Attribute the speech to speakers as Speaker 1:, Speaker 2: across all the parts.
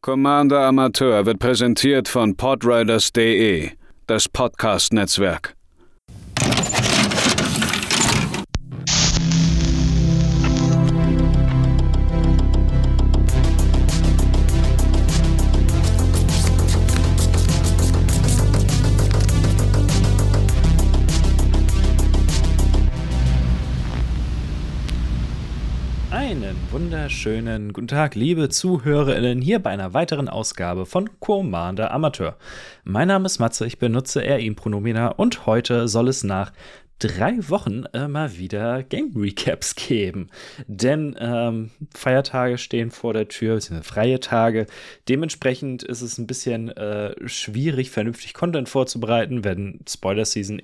Speaker 1: Commander Amateur wird präsentiert von podriders.de, das Podcast-Netzwerk.
Speaker 2: Einen wunderschönen guten Tag, liebe ZuhörerInnen, hier bei einer weiteren Ausgabe von Commander Amateur. Mein Name ist Matze, ich benutze Er-Ihm-Pronomina und heute soll es nach 3 Wochen mal wieder Game Recaps geben. Denn Feiertage stehen vor der Tür, beziehungsweise freie Tage. Dementsprechend ist es ein bisschen schwierig, vernünftig Content vorzubereiten, wenn Spoiler-Season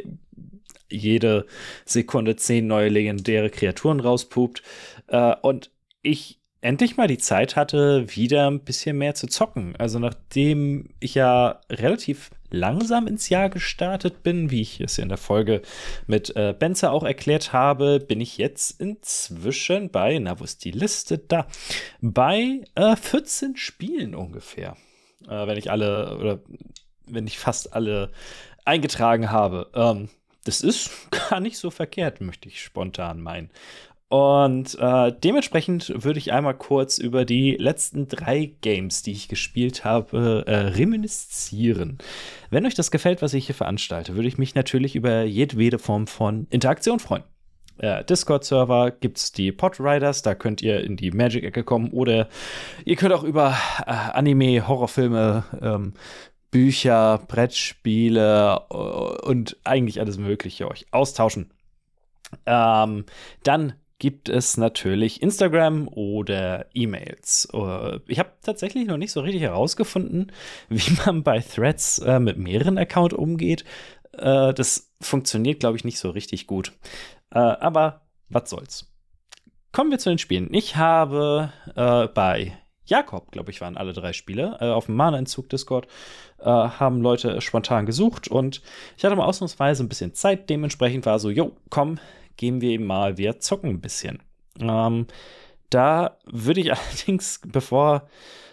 Speaker 2: jede Sekunde 10 neue legendäre Kreaturen rauspupt. Und ich endlich mal die Zeit hatte, wieder ein bisschen mehr zu zocken. Also nachdem ich ja relativ langsam ins Jahr gestartet bin, wie ich es in der Folge mit Benzer auch erklärt habe, bin ich jetzt inzwischen bei, wo ist die Liste? Da. Bei 14 Spielen ungefähr. Wenn ich fast alle eingetragen habe. Das ist gar nicht so verkehrt, möchte ich spontan meinen. Und dementsprechend würde ich einmal kurz über die letzten 3 Games, die ich gespielt habe, reminiszieren. Wenn euch das gefällt, was ich hier veranstalte, würde ich mich natürlich über jedwede Form von Interaktion freuen. Discord-Server gibt's die Podriders, da könnt ihr in die Magic-Ecke kommen oder ihr könnt auch über Anime, Horrorfilme, Bücher, Brettspiele und eigentlich alles Mögliche euch austauschen. Dann gibt es natürlich Instagram oder E-Mails. Ich habe tatsächlich noch nicht so richtig herausgefunden, wie man bei Threads mit mehreren Accounts umgeht. Das funktioniert, glaube ich, nicht so richtig gut. Aber was soll's. Kommen wir zu den Spielen. Ich habe bei Jakob, glaube ich, waren alle 3 Spiele. Auf dem Mana-Entzug-Discord haben Leute spontan gesucht und ich hatte mal ausnahmsweise ein bisschen Zeit. Dementsprechend war so, komm, gehen wir mal, wir zocken ein bisschen. Da würde ich allerdings, bevor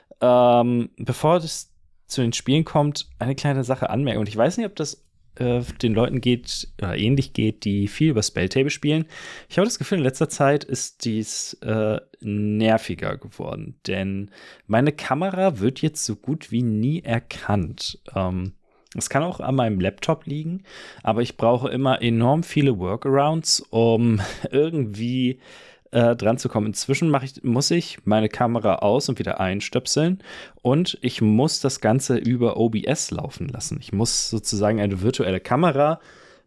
Speaker 2: das zu den Spielen kommt, eine kleine Sache anmerken. Und ich weiß nicht, ob das den Leuten geht oder ähnlich geht, die viel über Spelltable spielen. Ich habe das Gefühl, in letzter Zeit ist dies nerviger geworden, denn meine Kamera wird jetzt so gut wie nie erkannt. Es kann auch an meinem Laptop liegen, aber ich brauche immer enorm viele Workarounds, um irgendwie dran zu kommen. Inzwischen muss ich meine Kamera aus und wieder einstöpseln und ich muss das Ganze über OBS laufen lassen. Ich muss sozusagen eine virtuelle Kamera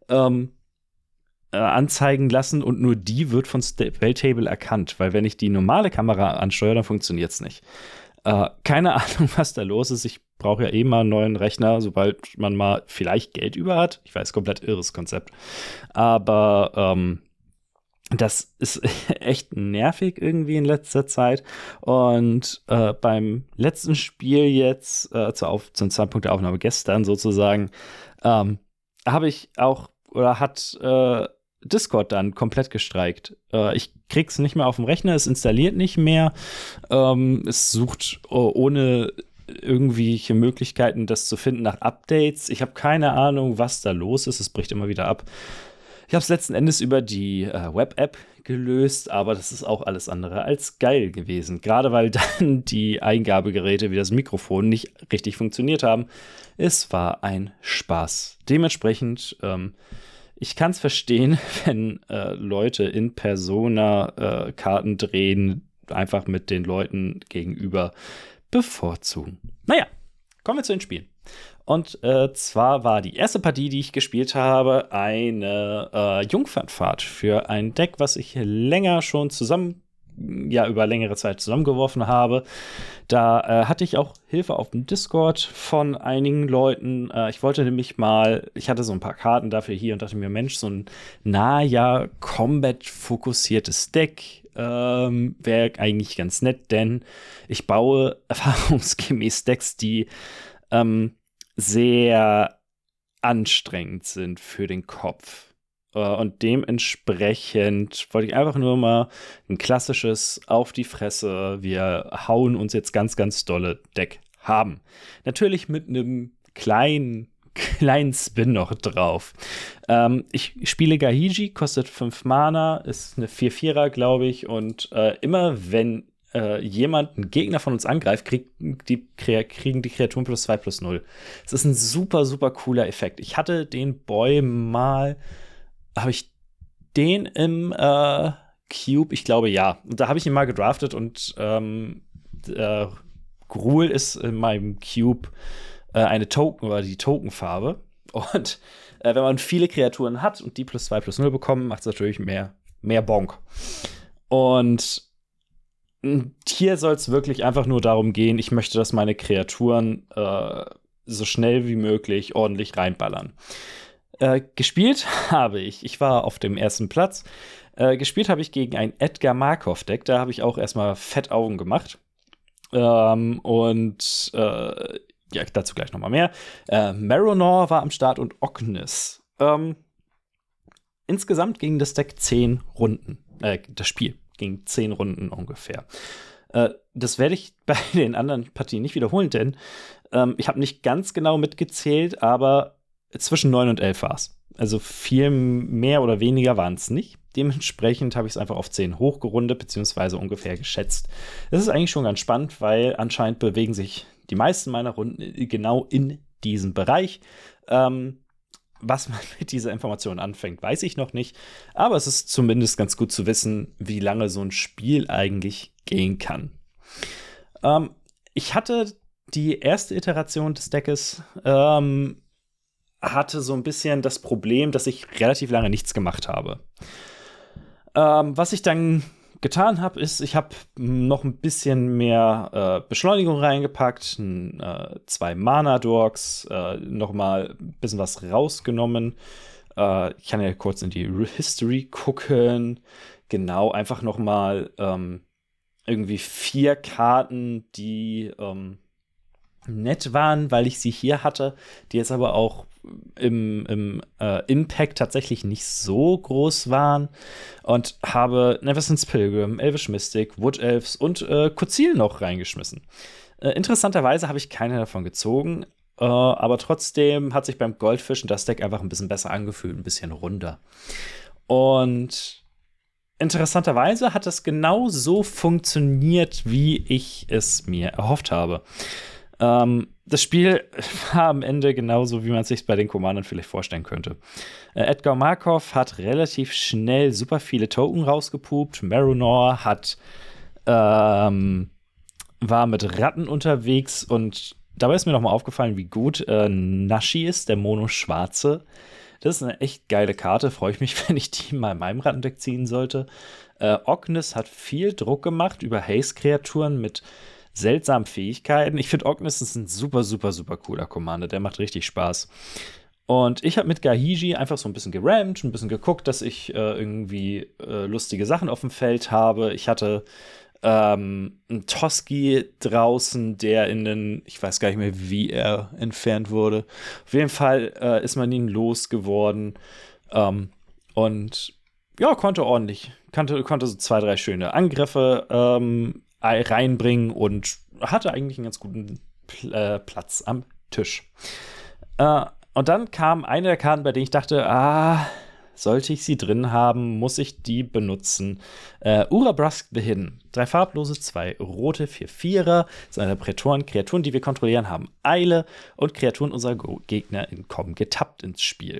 Speaker 2: anzeigen lassen und nur die wird von Spelltable erkannt, weil wenn ich die normale Kamera ansteuere, dann funktioniert es nicht. Keine Ahnung, was da los ist. Ich brauche ja mal einen neuen Rechner, sobald man mal vielleicht Geld über hat. Ich weiß, komplett irres Konzept. Aber das ist echt nervig irgendwie in letzter Zeit. Und beim letzten Spiel jetzt, zum Zeitpunkt der Aufnahme gestern sozusagen, habe ich auch, oder hat Discord dann komplett gestreikt. Ich krieg's nicht mehr auf dem Rechner, es installiert nicht mehr. Es sucht ohne irgendwelche Möglichkeiten, das zu finden nach Updates. Ich habe keine Ahnung, was da los ist. Es bricht immer wieder ab. Ich habe es letzten Endes über die Web-App gelöst, aber das ist auch alles andere als geil gewesen. Gerade weil dann die Eingabegeräte wie das Mikrofon nicht richtig funktioniert haben. Es war ein Spaß. Dementsprechend, ich kann es verstehen, wenn Leute in Persona Karten drehen, einfach mit den Leuten gegenüber bevorzugen. Naja, kommen wir zu den Spielen. Und zwar war die erste Partie, die ich gespielt habe, eine Jungfernfahrt für ein Deck, was ich länger schon über längere Zeit zusammengeworfen habe. Da hatte ich auch Hilfe auf dem Discord von einigen Leuten. Ich wollte nämlich ich hatte so ein paar Karten dafür hier und dachte mir, Mensch, so ein Combat-fokussiertes Deck wäre eigentlich ganz nett, denn ich baue erfahrungsgemäß Decks, die sehr anstrengend sind für den Kopf. Und dementsprechend wollte ich einfach nur mal ein klassisches auf die Fresse, wir hauen uns jetzt ganz, ganz dolle Deck haben. Natürlich mit einem kleinen Spin noch drauf. Ich spiele Gahiji, kostet 5 Mana, ist eine 4/4er, glaube ich. Und immer wenn jemand, ein Gegner von uns angreift, kriegen die Kreaturen +2/+0. Das ist ein super, super cooler Effekt. Ich hatte den Boy mal, habe ich den im Cube? Ich glaube, ja. Und da habe ich ihn mal gedraftet und Gruul ist in meinem Cube eine Token oder die Tokenfarbe. Und wenn man viele Kreaturen hat und die +2/+0 bekommen, macht es natürlich mehr Bonk. Und hier soll es wirklich einfach nur darum gehen, ich möchte, dass meine Kreaturen so schnell wie möglich ordentlich reinballern. Gespielt habe ich war auf dem ersten Platz. Gespielt habe ich gegen ein Edgar Markov-Deck. Da habe ich auch erstmal fett Augen gemacht. Ja, dazu gleich noch mal mehr. Marronor war am Start und Ognis. Insgesamt ging das Deck 10 Runden. Das Spiel ging 10 Runden ungefähr. Das werde ich bei den anderen Partien nicht wiederholen, denn ich habe nicht ganz genau mitgezählt, aber zwischen 9 und 11 war es. Also viel mehr oder weniger waren es nicht. Dementsprechend habe ich es einfach auf 10 hochgerundet, beziehungsweise ungefähr geschätzt. Das ist eigentlich schon ganz spannend, weil anscheinend bewegen sich die meisten meiner Runden genau in diesem Bereich. Was man mit dieser Information anfängt, weiß ich noch nicht. Aber es ist zumindest ganz gut zu wissen, wie lange so ein Spiel eigentlich gehen kann. Ich hatte die erste Iteration des Deckes, hatte so ein bisschen das Problem, dass ich relativ lange nichts gemacht habe. Was ich dann getan habe, ist, ich habe noch ein bisschen mehr Beschleunigung reingepackt, 2 Mana-Dorks, noch mal ein bisschen was rausgenommen. Ich kann ja kurz in die History gucken. Genau, einfach noch mal irgendwie 4 Karten, die nett waren, weil ich sie hier hatte, die jetzt aber auch im Impact tatsächlich nicht so groß waren, und habe Neverson's Pilgrim, Elvish Mystic, Wood Elves und Kozil noch reingeschmissen. Interessanterweise habe ich keine davon gezogen, aber trotzdem hat sich beim Goldfischen das Deck einfach ein bisschen besser angefühlt, ein bisschen runder. Und interessanterweise hat es genau so funktioniert, wie ich es mir erhofft habe. Das Spiel war am Ende genauso, wie man es sich bei den Commandern vielleicht vorstellen könnte. Edgar Markov hat relativ schnell super viele Token rausgepupt. Marronor war mit Ratten unterwegs, und dabei ist mir noch mal aufgefallen, wie gut Nashi ist, der Mono-Schwarze. Das ist eine echt geile Karte. Freue ich mich, wenn ich die mal in meinem Rattendeck ziehen sollte. Ognis hat viel Druck gemacht über Haze-Kreaturen mit seltsamen Fähigkeiten. Ich finde, Ognis ist ein super, super, super cooler Commander. Der macht richtig Spaß. Und ich habe mit Gahiji einfach so ein bisschen gerammt, ein bisschen geguckt, dass ich irgendwie lustige Sachen auf dem Feld habe. Ich hatte einen Toski draußen, der ich weiß gar nicht mehr, wie er entfernt wurde. Auf jeden Fall ist man ihn losgeworden. Und ja, konnte so 2, 3 schöne Angriffe reinbringen und hatte eigentlich einen ganz guten Platz am Tisch. Und dann kam eine der Karten, bei denen ich dachte, sollte ich sie drin haben, muss ich die benutzen. Urabrask the Hidden. 3 farblose, 2 rote, 4/4er. Seine Kreaturen, die wir kontrollieren, haben Eile, und Kreaturen unserer Gegner kommen getappt ins Spiel.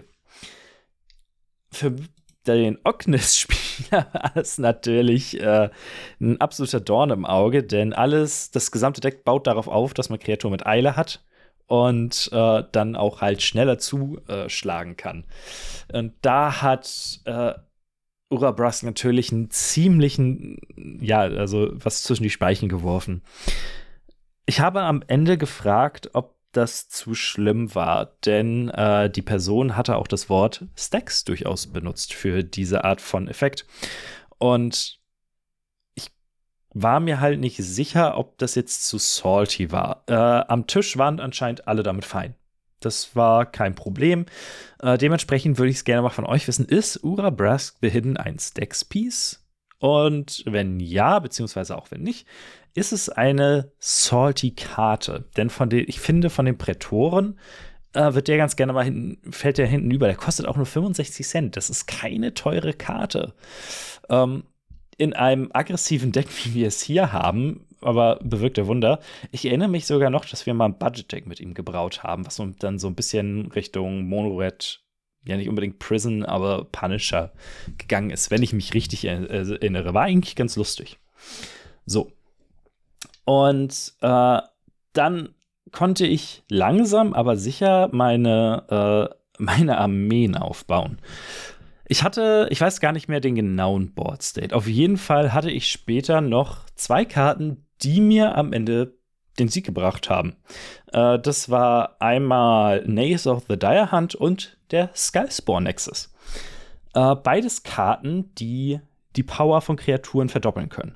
Speaker 2: Für den Ognis-Spieler war es natürlich ein absoluter Dorn im Auge, denn das gesamte Deck baut darauf auf, dass man Kreaturen mit Eile hat und dann auch halt schneller zuschlagen kann. Und da hat Urabrask natürlich einen ziemlichen, also was zwischen die Speichen geworfen. Ich habe am Ende gefragt, ob das zu schlimm war, denn die Person hatte auch das Wort Stacks durchaus benutzt für diese Art von Effekt. Und ich war mir halt nicht sicher, ob das jetzt zu salty war. Am Tisch waren anscheinend alle damit fein. Das war kein Problem. Dementsprechend würde ich es gerne mal von euch wissen, ist Urabrask the Hidden ein Stacks-Piece? Und wenn ja, beziehungsweise auch wenn nicht, ist es eine Salty-Karte? Denn ich finde, von den Prätoren wird der ganz gerne mal fällt der hinten über. Der kostet auch nur 65 Cent. Das ist keine teure Karte. In einem aggressiven Deck, wie wir es hier haben, aber bewirkt der Wunder. Ich erinnere mich sogar noch, dass wir mal ein Budget-Deck mit ihm gebraut haben, was dann so ein bisschen Richtung Mono-Red, ja nicht unbedingt Prison, aber Punisher gegangen ist, wenn ich mich richtig erinnere. War eigentlich ganz lustig. So. Und dann konnte ich langsam, aber sicher meine Armeen aufbauen. Ich weiß gar nicht mehr den genauen Board State. Auf jeden Fall hatte ich später noch 2 Karten, die mir am Ende den Sieg gebracht haben. Das war einmal Nays of the Dire Hunt und der Skullspore Nexus. Beides Karten, die die Power von Kreaturen verdoppeln können.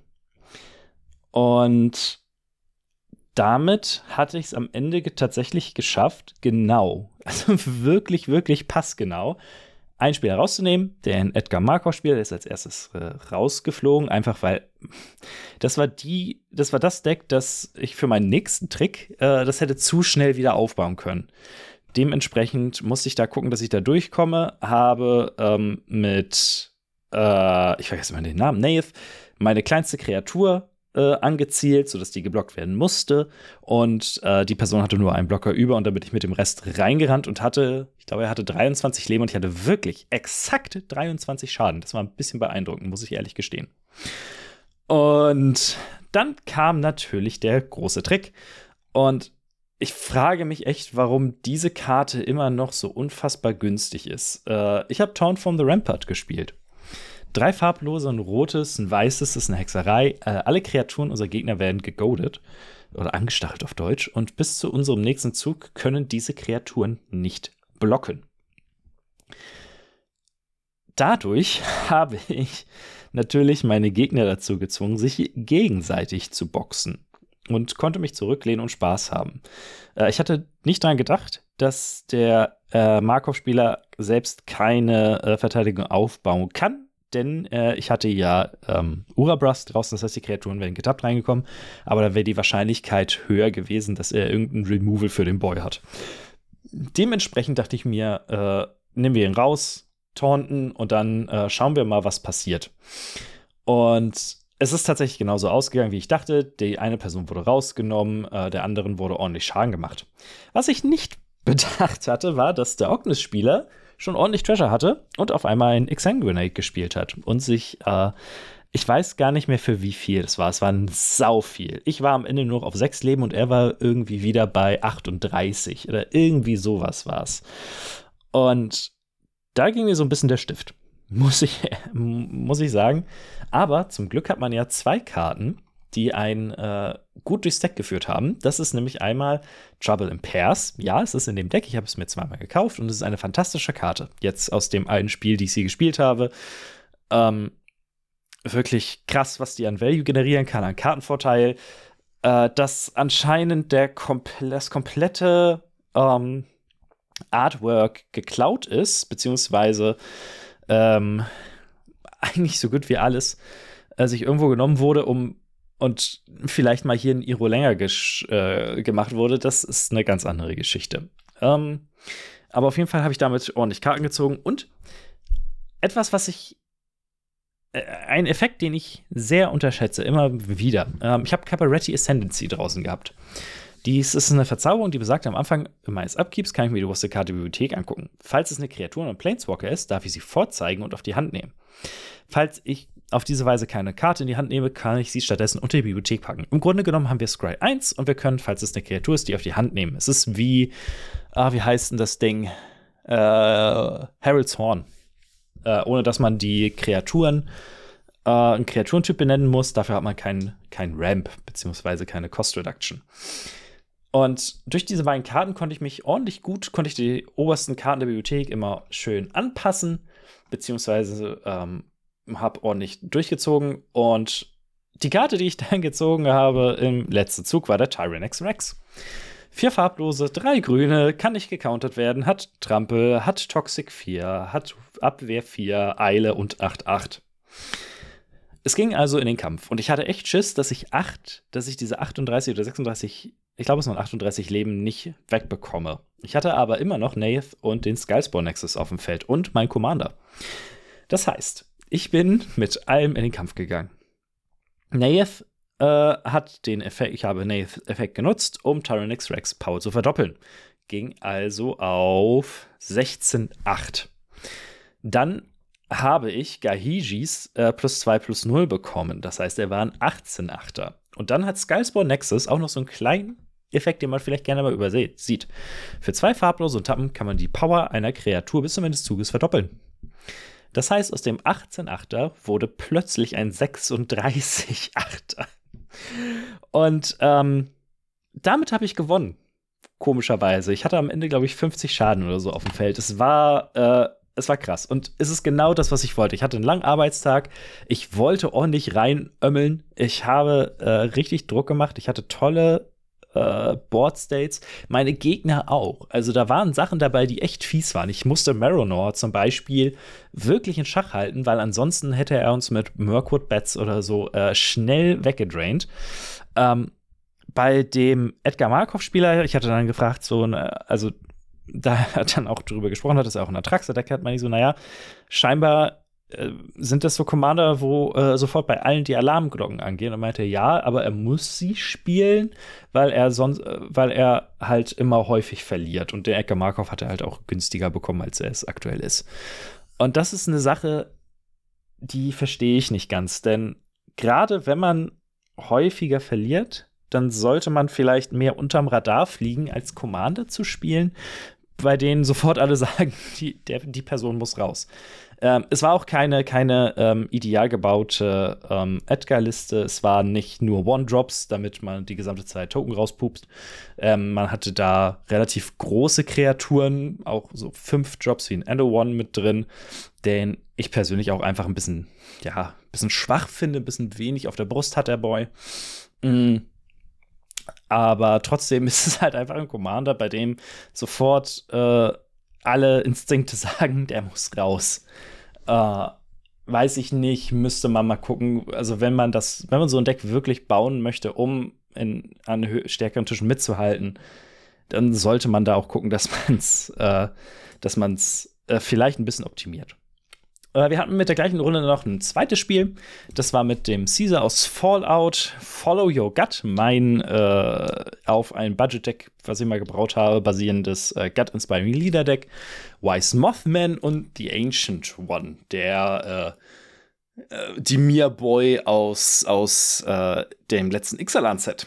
Speaker 2: Und damit hatte ich es am Ende tatsächlich geschafft, also wirklich, wirklich passgenau, einen Spieler rauszunehmen, den Edgar Markov-Spieler, der ist als erstes rausgeflogen, einfach weil das war das Deck, das ich für meinen nächsten Trick, das hätte zu schnell wieder aufbauen können. Dementsprechend musste ich da gucken, dass ich da durchkomme, habe ich vergesse mal den Namen, Nath, meine kleinste Kreatur angezielt, sodass die geblockt werden musste. Und die Person hatte nur einen Blocker über und da bin ich mit dem Rest reingerannt und ich glaube, er hatte 23 Leben und ich hatte wirklich exakt 23 Schaden. Das war ein bisschen beeindruckend, muss ich ehrlich gestehen. Und dann kam natürlich der große Trick. Und ich frage mich echt, warum diese Karte immer noch so unfassbar günstig ist. Ich habe Taunt from the Rampart gespielt. 3 farblose, ein rotes, ein weißes, das ist eine Hexerei. Alle Kreaturen unserer Gegner werden gegoadet oder angestachelt auf Deutsch und bis zu unserem nächsten Zug können diese Kreaturen nicht blocken. Dadurch habe ich natürlich meine Gegner dazu gezwungen, sich gegenseitig zu boxen und konnte mich zurücklehnen und Spaß haben. Ich hatte nicht daran gedacht, dass der Markov-Spieler selbst keine Verteidigung aufbauen kann. Denn ich hatte ja Urabrask draußen, das heißt, die Kreaturen wären getappt reingekommen, aber da wäre die Wahrscheinlichkeit höher gewesen, dass er irgendein Removal für den Boy hat. Dementsprechend dachte ich mir, nehmen wir ihn raus, taunten und dann schauen wir mal, was passiert. Und es ist tatsächlich genauso ausgegangen, wie ich dachte. Die eine Person wurde rausgenommen, der anderen wurde ordentlich Schaden gemacht. Was ich nicht bedacht hatte, war, dass der Ognis-Spieler schon ordentlich Treasure hatte und auf einmal ein Exsanguinate gespielt hat und sich, ich weiß gar nicht mehr für wie viel es war. Es waren sau viel. Ich war am Ende nur noch auf 6 Leben und er war irgendwie wieder bei 38 oder irgendwie sowas war es. Und da ging mir so ein bisschen der Stift, muss ich sagen. Aber zum Glück hat man ja 2 Karten, die einen gut durchs Deck geführt haben. Das ist nämlich einmal Trouble in Pairs. Ja, es ist in dem Deck. Ich habe es mir 2-mal gekauft und es ist eine fantastische Karte. Jetzt aus dem einen Spiel, die ich sie gespielt habe. Wirklich krass, was die an Value generieren kann, an Kartenvorteil. Dass anscheinend das komplette Artwork geklaut ist, beziehungsweise eigentlich so gut wie alles sich irgendwo genommen wurde, und vielleicht mal hier ein Iro länger gemacht wurde, das ist eine ganz andere Geschichte. Aber auf jeden Fall habe ich damit ordentlich Karten gezogen und etwas, ein Effekt, den ich sehr unterschätze, immer wieder. Ich habe Cabaretti Ascendancy draußen gehabt. Dies ist eine Verzauberung, die besagt, am Anfang meines Upkeeps kann ich mir die oberste Karte der Bibliothek angucken. Falls es eine Kreatur oder ein Planeswalker ist, darf ich sie vorzeigen und auf die Hand nehmen. Falls ich auf diese Weise keine Karte in die Hand nehme, kann ich sie stattdessen unter die Bibliothek packen. Im Grunde genommen haben wir Scry 1 und wir können, falls es eine Kreatur ist, die auf die Hand nehmen. Es ist wie heißt denn das Ding? Herald's Horn. Ohne dass man die Kreaturen einen Kreaturentyp benennen muss. Dafür hat man kein Ramp, beziehungsweise keine Cost Reduction. Und durch diese beiden Karten konnte ich die obersten Karten der Bibliothek immer schön anpassen, beziehungsweise habe ordentlich durchgezogen. Und die Karte, die ich dann gezogen habe im letzten Zug, war der Tyrannex Rex. 4 farblose, 3 grüne, kann nicht gecountert werden, hat Trampel, hat Toxic 4, hat Abwehr 4, Eile und 8/8. Es ging also in den Kampf und ich hatte echt Schiss, dass ich diese 38 oder 36, ich glaube es waren 38 Leben nicht wegbekomme. Ich hatte aber immer noch Nath und den Skullspore Nexus auf dem Feld und mein Commander. Das heißt, ich bin mit allem in den Kampf gegangen. Nath hat den Effekt, ich habe Nath-Effekt genutzt, um Tyrannix Rex Power zu verdoppeln. Ging also auf 16/8. Dann habe ich Gahijis +2/+0 bekommen. Das heißt, er war ein 18/8er. Und dann hat Skullspore Nexus auch noch so einen kleinen Effekt, den man vielleicht gerne mal sieht. Für 2 farblose und Tappen kann man die Power einer Kreatur bis zum Ende des Zuges verdoppeln. Das heißt, aus dem 18/8er wurde plötzlich ein 36/8er. Und damit habe ich gewonnen. Komischerweise. Ich hatte am Ende, glaube ich, 50 Schaden oder so auf dem Feld. Es war krass. Und es ist genau das, was ich wollte. Ich hatte einen langen Arbeitstag. Ich wollte ordentlich reinömmeln. Ich habe richtig Druck gemacht. Ich hatte tolle Board States. Meine Gegner auch. Also da waren Sachen dabei, die echt fies waren. Ich musste Marinor zum Beispiel wirklich in Schach halten, weil ansonsten hätte er uns mit Mirkwood Bats oder so schnell weggedraint. Bei dem Edgar Markov-Spieler, ich hatte dann gefragt, also da hat dann auch drüber gesprochen, dass er auch ein Atraxa-Deck hat, meine ich so, naja, scheinbar sind das so Commander, wo sofort bei allen die Alarmglocken angehen. Und meinte, ja, aber er muss sie spielen, weil er halt immer häufig verliert. Und der Edgar Markov hat er halt auch günstiger bekommen, als er es aktuell ist. Und das ist eine Sache, die verstehe ich nicht ganz. Denn gerade wenn man häufiger verliert, dann sollte man vielleicht mehr unterm Radar fliegen, als Commander zu spielen, bei denen sofort alle sagen, die Person muss raus. Es war auch keine ideal gebaute Edgar-Liste. Es waren nicht nur One-Drops, damit man die gesamte Zeit Token rauspupst. Man hatte da relativ große Kreaturen, auch so 5 Drops wie ein Endo-One mit drin, den ich persönlich auch einfach ein bisschen schwach finde, ein bisschen wenig auf der Brust hat der Boy. Aber trotzdem ist es halt einfach ein Commander, bei dem sofort alle Instinkte sagen, der muss raus. Weiß ich nicht, müsste man mal gucken. Also wenn man so ein Deck wirklich bauen möchte, um an stärkeren Tischen mitzuhalten, dann sollte man da auch gucken, dass man's vielleicht ein bisschen optimiert. Wir hatten mit der gleichen Runde noch ein zweites Spiel. Das war mit dem Caesar aus Fallout, Follow Your Gut, mein auf ein Budget-Deck, was ich mal gebraut habe, basierendes Gut-Inspiring Leader-Deck, Wise Mothman und The Ancient One, der Dimir Boy aus dem letzten Ixalan-Set.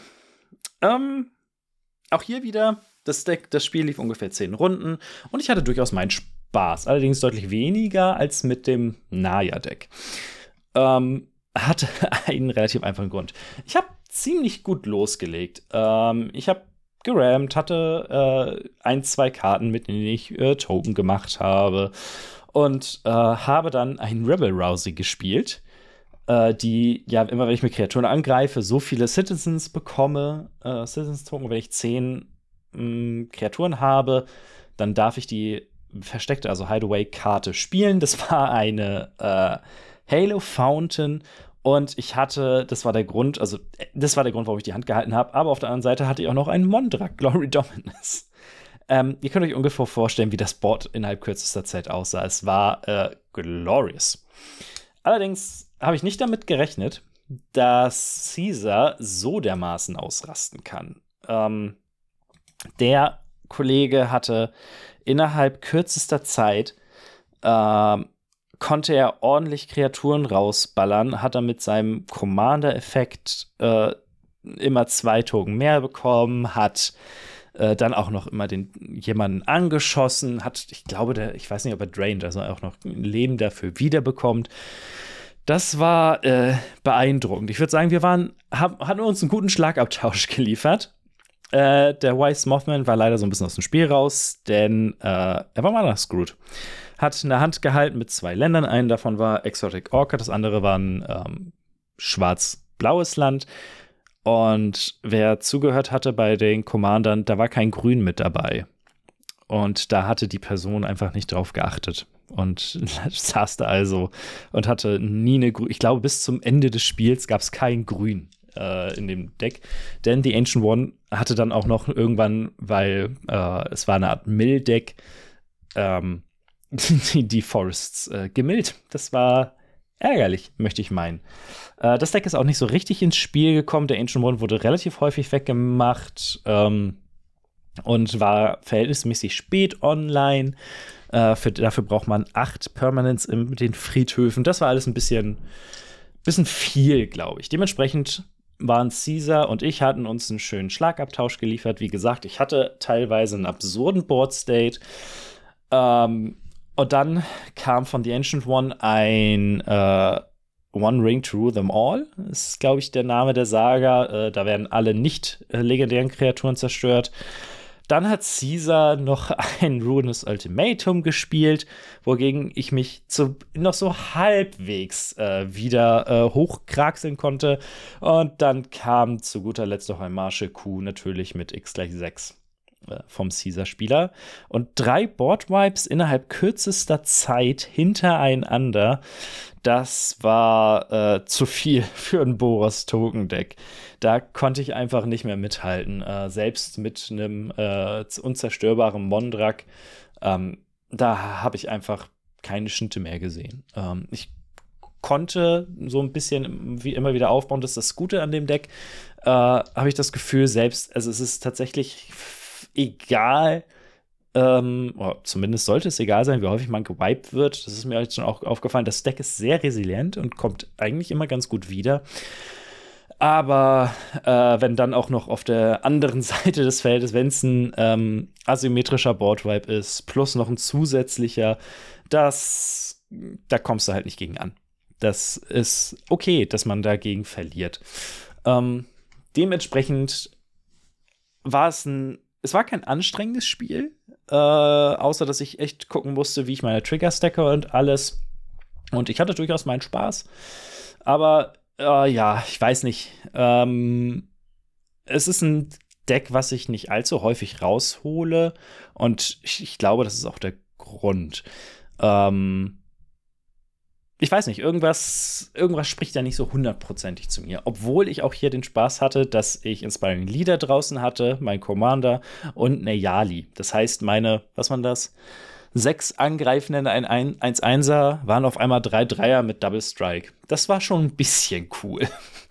Speaker 2: Auch hier wieder, das Spiel lief ungefähr 10 Runden und ich hatte durchaus meinen Spaß. Allerdings deutlich weniger als mit dem Naya-Deck. Hatte einen relativ einfachen Grund. Ich habe ziemlich gut losgelegt. Ich habe gerammt, hatte 2 Karten, mit denen ich Token gemacht habe und habe dann einen Rebel Rousey gespielt, die, ja, immer wenn ich mit Kreaturen angreife, so viele Citizens bekomme, Citizens-Token, wenn ich 10 Kreaturen habe, dann darf ich die versteckte, also Hideaway-Karte spielen. Das war eine Halo Fountain und das war der Grund, warum ich die Hand gehalten habe, aber auf der anderen Seite hatte ich auch noch einen Mondrak, Glory Dominus. Ihr könnt euch ungefähr vorstellen, wie das Board innerhalb kürzester Zeit aussah. Es war glorious. Allerdings habe ich nicht damit gerechnet, dass Caesar so dermaßen ausrasten kann. Der Kollege hatte innerhalb kürzester Zeit konnte er ordentlich Kreaturen rausballern, hat er mit seinem Commander-Effekt immer 2 Token mehr bekommen, hat dann auch noch immer jemanden angeschossen, ich weiß nicht, ob er drained, also auch noch ein Leben dafür wiederbekommt. Das war beeindruckend. Ich würde sagen, hatten uns einen guten Schlagabtausch geliefert. Der Wise Mothman war leider so ein bisschen aus dem Spiel raus, denn er war mana-screwed. Hat eine Hand gehalten mit 2 Ländern. Einen davon war Exotic Orchid, das andere war ein schwarz-blaues Land. Und wer zugehört hatte bei den Commandern, da war kein Grün mit dabei. Und da hatte die Person einfach nicht drauf geachtet. Und saß da also und hatte nie eine Grün. Ich glaube, bis zum Ende des Spiels gab es kein Grün in dem Deck. Denn die Ancient One hatte dann auch noch irgendwann, weil es war eine Art Mill-Deck, die Forests gemillt. Das war ärgerlich, möchte ich meinen. Das Deck ist auch nicht so richtig ins Spiel gekommen. Der Ancient One wurde relativ häufig weggemacht und war verhältnismäßig spät online. Dafür braucht man 8 Permanents in den Friedhöfen. Das war alles ein bisschen viel, glaube ich. Dementsprechend waren Caesar und ich hatten uns einen schönen Schlagabtausch geliefert. Wie gesagt, ich hatte teilweise einen absurden Board-State. Und dann kam von The Ancient One ein One Ring to Rule Them All. Das ist, glaube ich, der Name der Saga. Da werden alle nicht legendären Kreaturen zerstört. Dann hat Caesar noch ein Ruinous Ultimatum gespielt, wogegen ich mich noch so halbwegs wieder hochkraxeln konnte. Und dann kam zu guter Letzt noch ein Marshal Q, natürlich mit x = 6 vom Caesar-Spieler. Und 3 Boardwipes innerhalb kürzester Zeit hintereinander. Das war zu viel für ein Boros-Token-Deck. Da konnte ich einfach nicht mehr mithalten. Selbst mit einem unzerstörbaren Mondrak, da habe ich einfach keine Schnitte mehr gesehen. Ich konnte so ein bisschen wie immer wieder aufbauen. Das ist das Gute an dem Deck. Habe ich das Gefühl, selbst, also es ist tatsächlich egal, oder zumindest sollte es egal sein, wie häufig man gewiped wird. Das ist mir jetzt schon auch aufgefallen. Das Deck ist sehr resilient und kommt eigentlich immer ganz gut wieder. Aber wenn dann auch noch auf der anderen Seite des Feldes, wenn es ein asymmetrischer Boardwipe ist, plus noch ein zusätzlicher, da kommst du halt nicht gegen an. Das ist okay, dass man dagegen verliert. Dementsprechend war es war kein anstrengendes Spiel, außer dass ich echt gucken musste, wie ich meine Trigger stacke und alles. Und ich hatte durchaus meinen Spaß. Aber ja, ich weiß nicht. Es ist ein Deck, was ich nicht allzu häufig raushole. Und ich glaube, das ist auch der Grund. Ich weiß nicht, irgendwas spricht da nicht so hundertprozentig zu mir. Obwohl ich auch hier den Spaß hatte, dass ich Inspiring Leader draußen hatte, mein Commander und eine Yali. Das heißt, was waren das? 6 Angreifenden, ein 1-1er, waren auf einmal 3 Dreier mit Double Strike. Das war schon ein bisschen cool.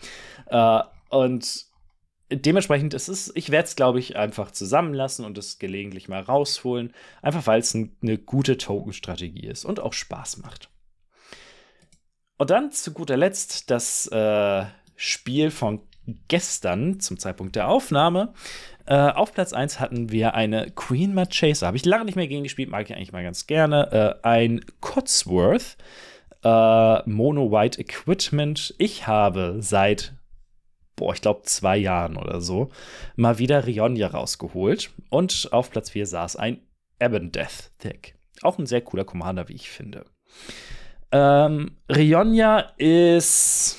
Speaker 2: Und dementsprechend ich werde es, glaube ich, einfach zusammenlassen und es gelegentlich mal rausholen. Einfach weil es eine gute Token-Strategie ist und auch Spaß macht. Und dann zu guter Letzt das Spiel von gestern zum Zeitpunkt der Aufnahme. Auf Platz 1 hatten wir eine Queen Marchesa. Habe ich lange nicht mehr gegen gespielt, mag ich eigentlich mal ganz gerne. Ein Cotsworth Mono-White Equipment. Ich habe seit, ich glaube 2 Jahren oder so, mal wieder Rionya rausgeholt. Und auf Platz 4 saß ein Ebon Death Deck. Auch ein sehr cooler Commander, wie ich finde. Rionya ist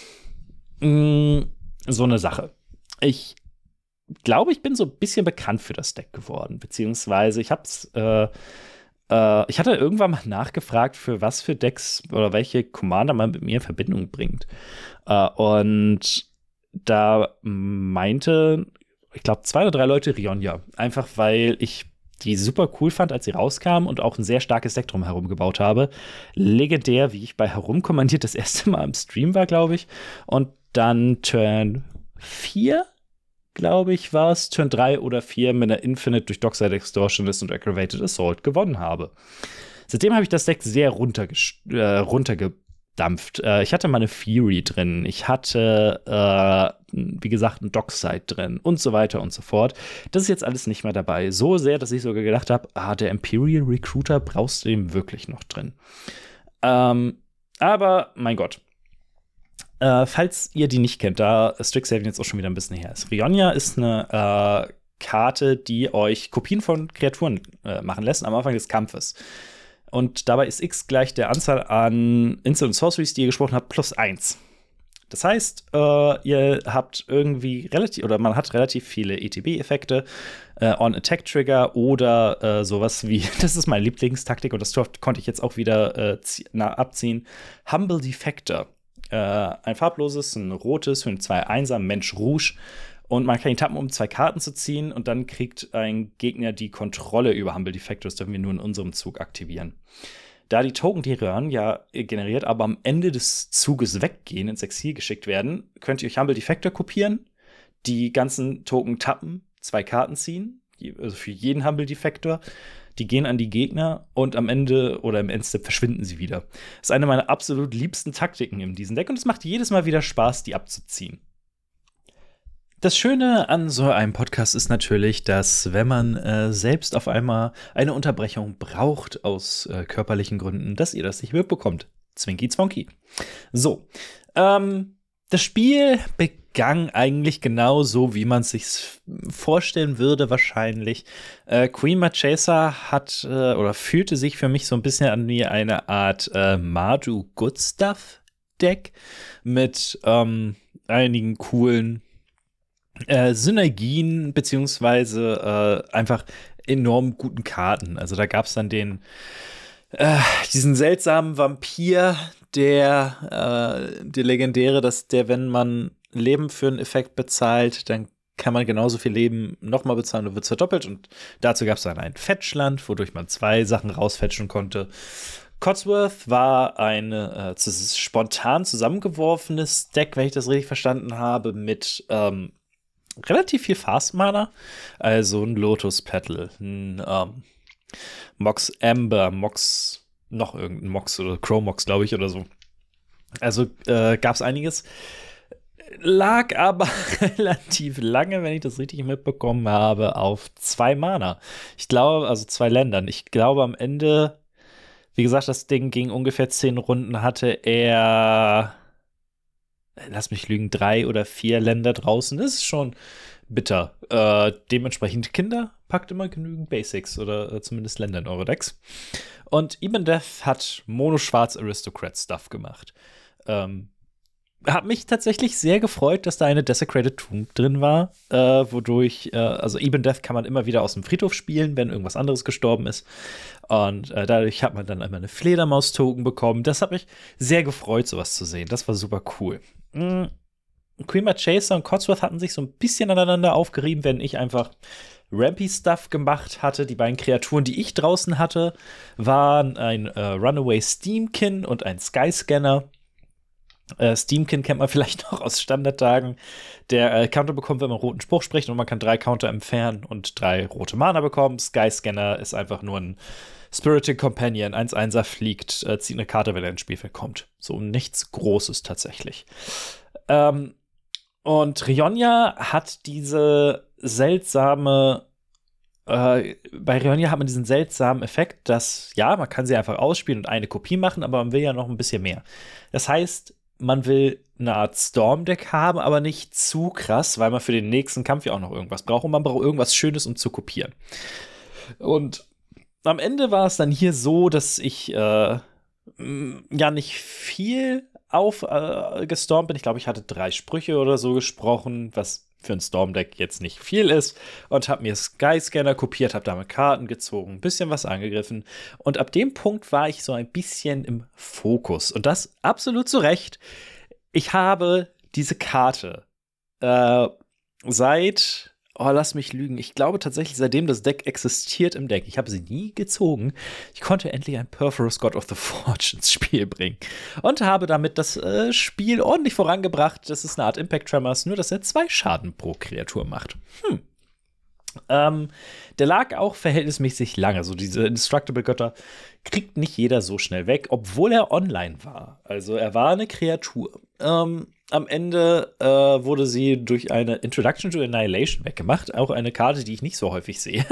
Speaker 2: so eine Sache. Ich glaube, ich bin so ein bisschen bekannt für das Deck geworden, beziehungsweise ich hatte irgendwann mal nachgefragt, für was für Decks oder welche Commander man mit mir in Verbindung bringt. Und da meinte, ich glaube, 2 oder 3 Leute Rionya. Einfach, weil ich die super cool fand, als sie rauskam und auch ein sehr starkes Deck drumherum gebaut habe. Legendär, wie ich bei Herumkommandiert das erste Mal im Stream war, glaube ich. Und dann Turn 4, glaube ich, war es, Turn 3 oder 4 mit einer Infinite durch Dockside Extortionist und Aggravated Assault gewonnen habe. Seitdem habe ich das Deck sehr runtergedampft. Ich hatte mal eine Fury drin, ich hatte, wie gesagt, einen Dockside drin und so weiter und so fort. Das ist jetzt alles nicht mehr dabei. So sehr, dass ich sogar gedacht habe, der Imperial Recruiter brauchst du eben wirklich noch drin. Aber, mein Gott. Falls ihr die nicht kennt, da Strixhaven jetzt auch schon wieder ein bisschen her ist. Rionya ist eine Karte, die euch Kopien von Kreaturen machen lässt am Anfang des Kampfes. Und dabei ist X gleich der Anzahl an Instant und Sorceries, die ihr gesprochen habt, plus 1. Das heißt, ihr habt irgendwie man hat relativ viele ETB-Effekte, On-Attack-Trigger oder sowas wie, das ist meine Lieblingstaktik und das konnte ich jetzt auch wieder abziehen, Humble Defector. Ein farbloses, ein rotes für einen 2-1er Mensch Rouge. Und man kann ihn tappen, um 2 Karten zu ziehen. Und dann kriegt ein Gegner die Kontrolle über Humble Defector. Das dürfen wir nur in unserem Zug aktivieren. Da die Token, die Röhren ja generiert, aber am Ende des Zuges weggehen, ins Exil geschickt werden, könnt ihr euch Humble Defector kopieren, die ganzen Token tappen, 2 Karten ziehen, also für jeden Humble Defector. Die gehen an die Gegner und am Ende oder im Endstep verschwinden sie wieder. Das ist eine meiner absolut liebsten Taktiken in diesem Deck und es macht jedes Mal wieder Spaß, die abzuziehen. Das Schöne an so einem Podcast ist natürlich, dass wenn man selbst auf einmal eine Unterbrechung braucht aus körperlichen Gründen, dass ihr das nicht mitbekommt. Zwinky Zwonky. So, das Spiel begann eigentlich genauso, wie man es sich vorstellen würde, wahrscheinlich. Queen Marchesa hat oder fühlte sich für mich so ein bisschen an wie eine Art Mardu Good Stuff Deck mit einigen coolen Synergien, beziehungsweise einfach enorm guten Karten. Also da gab es dann diesen seltsamen Vampir, der legendäre, dass der, wenn man Leben für einen Effekt bezahlt, dann kann man genauso viel Leben nochmal bezahlen und wird verdoppelt. Und dazu gab es dann ein Fetchland, wodurch man 2 Sachen rausfetchen konnte. Codsworth war ein spontan zusammengeworfenes Deck, wenn ich das richtig verstanden habe, mit relativ viel Fast-Mana. Also ein Lotus Petal, ein Mox Amber, noch irgendein Mox oder Chromox, glaube ich, oder so. Also gab es einiges. Lag aber relativ lange, wenn ich das richtig mitbekommen habe, auf 2 Mana. Ich glaube, also 2 Ländern. Ich glaube, am Ende, wie gesagt, das Ding ging ungefähr 10 Runden, hatte er, lass mich lügen, 3 oder 4 Länder draußen. Das ist schon bitter. Dementsprechend, Kinder, packt immer genügend Basics oder zumindest Länder in eure Decks. Und Eben Death hat Mono-Schwarz Aristocrat-Stuff gemacht. Hat mich tatsächlich sehr gefreut, dass da eine Desecrated Tomb drin war, wodurch, also Eben Death kann man immer wieder aus dem Friedhof spielen, wenn irgendwas anderes gestorben ist. Und dadurch hat man dann einmal eine Fledermaus-Token bekommen. Das hat mich sehr gefreut, sowas zu sehen. Das war super cool. Queen Marchesa und Codsworth hatten sich so ein bisschen aneinander aufgerieben, wenn ich einfach Rampy-Stuff gemacht hatte. Die beiden Kreaturen, die ich draußen hatte, waren ein Runaway Steamkin und ein Skyscanner. Steamkin kennt man vielleicht noch aus Standardtagen. Der Counter bekommt, wenn man einen roten Spruch spricht, und man kann 3 Counter entfernen und 3 rote Mana bekommen. Skyscanner ist einfach nur ein Spirited Companion, 1/1er fliegt, zieht eine Karte, wenn er ins Spielfeld kommt. So nichts Großes tatsächlich. Und Rionia hat diese seltsame bei Rionia hat man diesen seltsamen Effekt, dass, ja, man kann sie einfach ausspielen und eine Kopie machen, aber man will ja noch ein bisschen mehr. Das heißt, man will eine Art Storm-Deck haben, aber nicht zu krass, weil man für den nächsten Kampf ja auch noch irgendwas braucht und man braucht irgendwas Schönes, um zu kopieren. Und am Ende war es dann hier so, dass ich ja nicht viel gestormt bin. Ich glaube, ich hatte 3 Sprüche oder so gesprochen, was für ein Storm-Deck jetzt nicht viel ist, und habe mir Skyscanner kopiert, habe damit Karten gezogen, ein bisschen was angegriffen, und ab dem Punkt war ich so ein bisschen im Fokus, und das absolut zu Recht. Ich habe diese Karte lass mich lügen, ich glaube tatsächlich, seitdem das Deck existiert im Deck, ich habe sie nie gezogen, ich konnte endlich ein Perforous God of the Forge ins Spiel bringen und habe damit das Spiel ordentlich vorangebracht. Das ist eine Art Impact Tremors, nur dass er 2 Schaden pro Kreatur macht. Der lag auch verhältnismäßig lange. So diese Indestructible Götter kriegt nicht jeder so schnell weg, obwohl er online war. Also er war eine Kreatur. Am Ende wurde sie durch eine Introduction to Annihilation weggemacht. Auch eine Karte, die ich nicht so häufig sehe.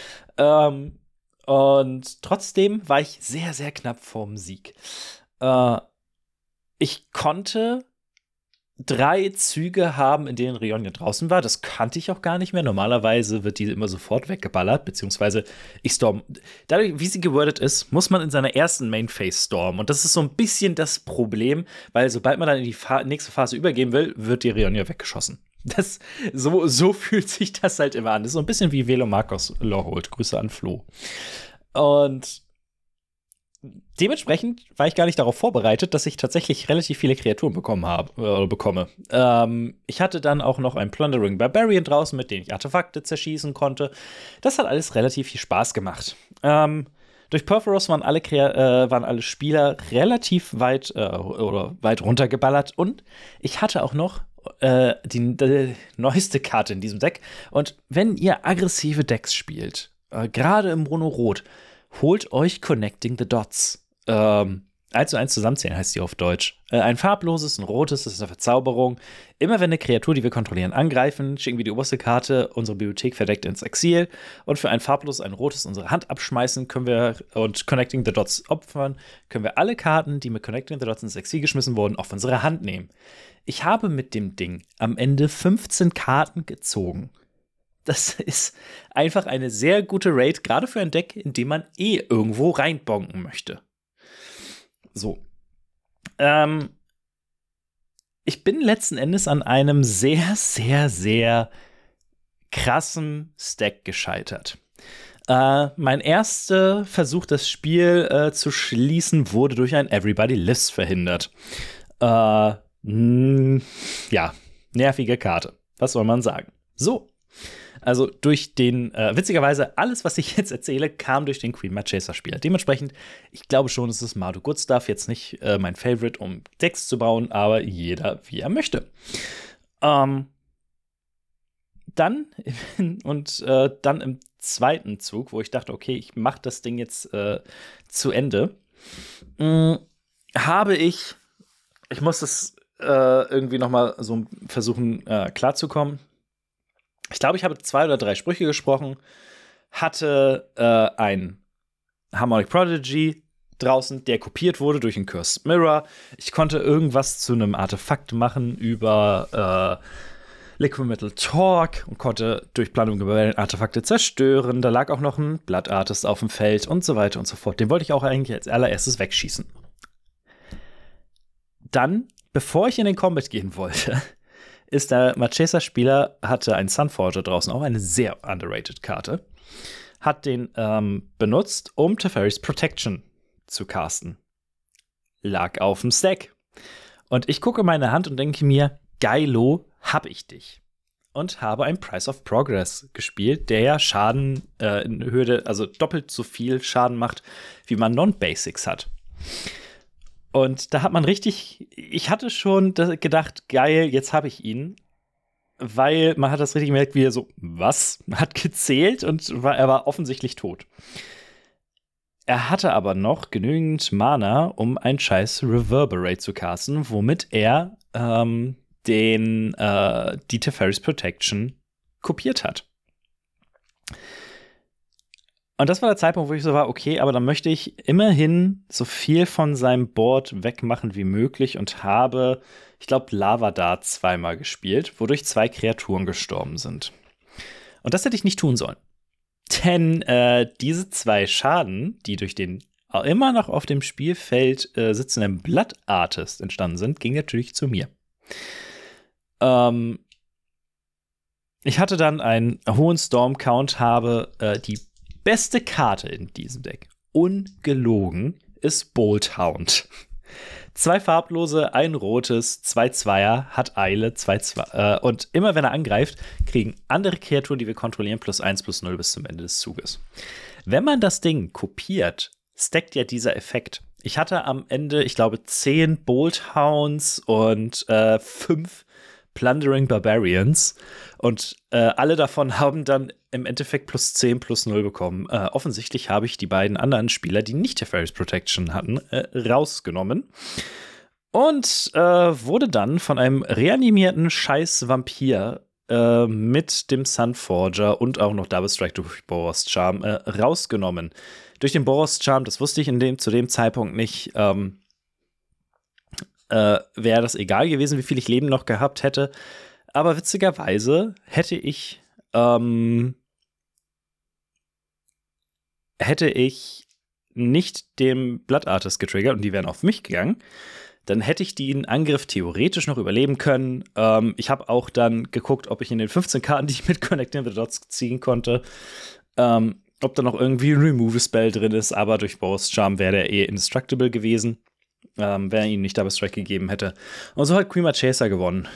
Speaker 2: Und trotzdem war ich sehr, sehr knapp vorm Sieg. Ich konnte 3 Züge haben, in denen Rionja draußen war. Das kannte ich auch gar nicht mehr. Normalerweise wird die immer sofort weggeballert, beziehungsweise ich storm. Dadurch, wie sie gewordet ist, muss man in seiner ersten Main Phase stormen. Und das ist so ein bisschen das Problem, weil sobald man dann in die nächste Phase übergehen will, wird die Rionja weggeschossen. So fühlt sich das halt immer an. Das ist so ein bisschen wie Velo Marcos Lorehold. Grüße an Flo. Und dementsprechend war ich gar nicht darauf vorbereitet, dass ich tatsächlich relativ viele Kreaturen bekomme. Ich hatte dann auch noch einen Plundering Barbarian draußen, mit dem ich Artefakte zerschießen konnte. Das hat alles relativ viel Spaß gemacht. Durch Purphoros waren alle Spieler relativ weit runtergeballert und ich hatte auch noch die neueste Karte in diesem Deck. Und wenn ihr aggressive Decks spielt, gerade im Mono-Rot, holt euch Connecting the Dots. 1:1 zusammenzählen heißt die auf Deutsch. Ein farbloses, ein rotes, das ist eine Verzauberung. Immer wenn eine Kreatur, die wir kontrollieren, angreifen, schicken wir die oberste Karte unserer Bibliothek verdeckt ins Exil. Und für ein farbloses, ein rotes unsere Hand abschmeißen und Connecting the Dots opfern, können wir alle Karten, die mit Connecting the Dots ins Exil geschmissen wurden, auf unsere Hand nehmen. Ich habe mit dem Ding am Ende 15 Karten gezogen. Das ist einfach eine sehr gute Raid, gerade für ein Deck, in dem man irgendwo reinbonken möchte. So. Ich bin letzten Endes an einem sehr, sehr, sehr krassen Stack gescheitert. Mein erster Versuch, das Spiel zu schließen, wurde durch ein Everybody Lives verhindert. Ja, nervige Karte. Was soll man sagen? So. Also durch witzigerweise, alles, was ich jetzt erzähle, kam durch den Queen Marchesa-Spieler. Dementsprechend, ich glaube schon, es ist Mardu Good Stuff jetzt nicht mein Favorite, um Decks zu bauen, aber jeder, wie er möchte. Dann im zweiten Zug, wo ich dachte, okay, ich mache das Ding jetzt zu Ende, ich muss das irgendwie noch mal so versuchen klarzukommen. Ich glaube, ich habe 2 oder 3 Sprüche gesprochen, hatte ein Harmonic Prodigy draußen, der kopiert wurde durch einen Cursed Mirror. Ich konnte irgendwas zu einem Artefakt machen über Liquid Metal Torque und konnte durch Planung über Artefakte zerstören. Da lag auch noch ein Blood Artist auf dem Feld und so weiter und so fort. Den wollte ich auch eigentlich als allererstes wegschießen. Dann, bevor ich in den Combat gehen wollte, ist der Marchesa-Spieler, hatte einen Sunforger draußen, auch eine sehr underrated Karte, hat den benutzt, um Teferi's Protection zu casten. Lag auf dem Stack. Und ich gucke meine Hand und denke mir, geilo, hab ich dich. Und habe einen Price of Progress gespielt, der ja Schaden in Höhe, also doppelt so viel Schaden macht, wie man Non-Basics hat. Und da hat man ich hatte schon gedacht, geil, jetzt habe ich ihn. Weil man hat das richtig gemerkt, wie er so, was? Hat gezählt und er war offensichtlich tot. Er hatte aber noch genügend Mana, um ein scheiß Reverberate zu casten, womit er die Teferi's Protection kopiert hat. Und das war der Zeitpunkt, wo ich so war, okay, aber dann möchte ich immerhin so viel von seinem Board wegmachen wie möglich und habe, ich glaube, Lava Dart 2-mal gespielt, wodurch 2 Kreaturen gestorben sind. Und das hätte ich nicht tun sollen. Denn diese 2 Schaden, die durch den immer noch auf dem Spielfeld sitzenden Blood Artist entstanden sind, gingen natürlich zu mir. Ich hatte dann einen hohen Storm-Count, habe die beste Karte in diesem Deck, ungelogen, ist Bolt Hound. 2 farblose, ein rotes, 2 Zweier, hat Eile, 2 und immer wenn er angreift, kriegen andere Kreaturen, die wir kontrollieren, +1/+0 bis zum Ende des Zuges. Wenn man das Ding kopiert, stackt ja dieser Effekt. Ich hatte am Ende, ich glaube, 10 Bolt Hounds und 5 Plundering Barbarians und alle davon haben dann im Endeffekt +10/+0 bekommen. Offensichtlich habe ich die beiden anderen Spieler, die nicht Teferi's Protection hatten, rausgenommen und wurde dann von einem reanimierten Scheiß-Vampir mit dem Sunforger und auch noch Double Strike durch Boros Charm rausgenommen. Durch den Boros Charm, das wusste ich zu dem Zeitpunkt nicht, wäre das egal gewesen, wie viel ich Leben noch gehabt hätte. Aber witzigerweise hätte ich nicht den Blood Artist getriggert und die wären auf mich gegangen, dann hätte ich den Angriff theoretisch noch überleben können. Ich habe auch dann geguckt, ob ich in den 15 Karten, die ich mit Connecting the Dots ziehen konnte, ob da noch irgendwie ein Remove-Spell drin ist, aber durch Boros Charm wäre der indestructible gewesen, wenn er ihn nicht Double Strike gegeben hätte. Und so hat Creamer Chaser gewonnen.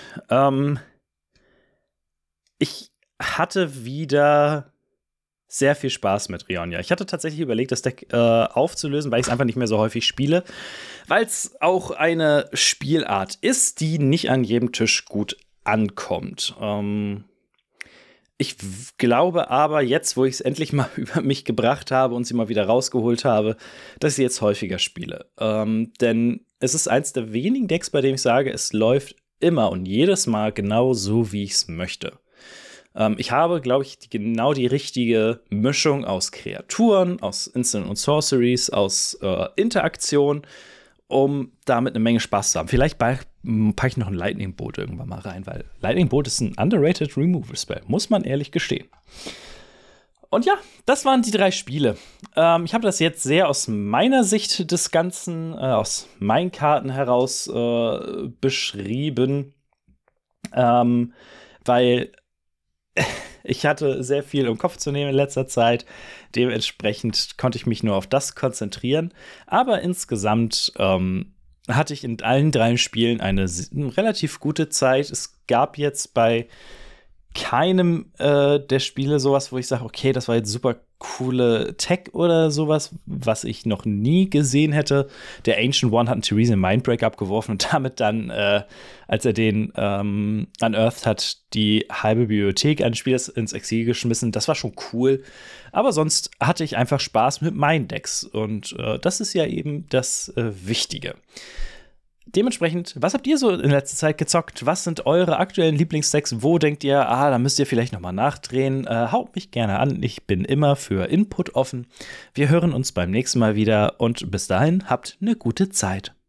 Speaker 2: Ich hatte wieder sehr viel Spaß mit Rionya. Ich hatte tatsächlich überlegt, das Deck aufzulösen, weil ich es einfach nicht mehr so häufig spiele, weil es auch eine Spielart ist, die nicht an jedem Tisch gut ankommt. Ich glaube aber jetzt, wo ich es endlich mal über mich gebracht habe und sie mal wieder rausgeholt habe, dass ich sie jetzt häufiger spiele. Denn es ist eins der wenigen Decks, bei dem ich sage, es läuft immer und jedes Mal genau so, wie ich es möchte. Ich habe, glaube ich, genau die richtige Mischung aus Kreaturen, aus Instant und Sorceries, aus Interaktion, um damit eine Menge Spaß zu haben. Vielleicht packe ich noch ein Lightning Bolt irgendwann mal rein, weil Lightning Bolt ist ein underrated Removal-Spell, muss man ehrlich gestehen. Und ja, das waren die 3 Spiele. Ich habe das jetzt sehr aus meiner Sicht des Ganzen, aus meinen Karten heraus beschrieben, weil ich hatte sehr viel im Kopf zu nehmen in letzter Zeit. Dementsprechend konnte ich mich nur auf das konzentrieren. Aber insgesamt hatte ich in allen 3 Spielen eine relativ gute Zeit. Es gab jetzt bei keinem der Spiele sowas, wo ich sage, okay, das war jetzt super coole Tech oder sowas, was ich noch nie gesehen hätte. Der Ancient One hat einen Theresian Mindbreak abgeworfen und damit dann, als er den unearthed hat, die halbe Bibliothek eines Spielers ins Exil geschmissen. Das war schon cool. Aber sonst hatte ich einfach Spaß mit meinen Decks. Und das ist ja eben das Wichtige. Dementsprechend, was habt ihr so in letzter Zeit gezockt? Was sind eure aktuellen Lieblingsdecks? Wo denkt ihr, da müsst ihr vielleicht noch mal nachdrehen? Haut mich gerne an. Ich bin immer für Input offen. Wir hören uns beim nächsten Mal wieder und bis dahin habt eine gute Zeit.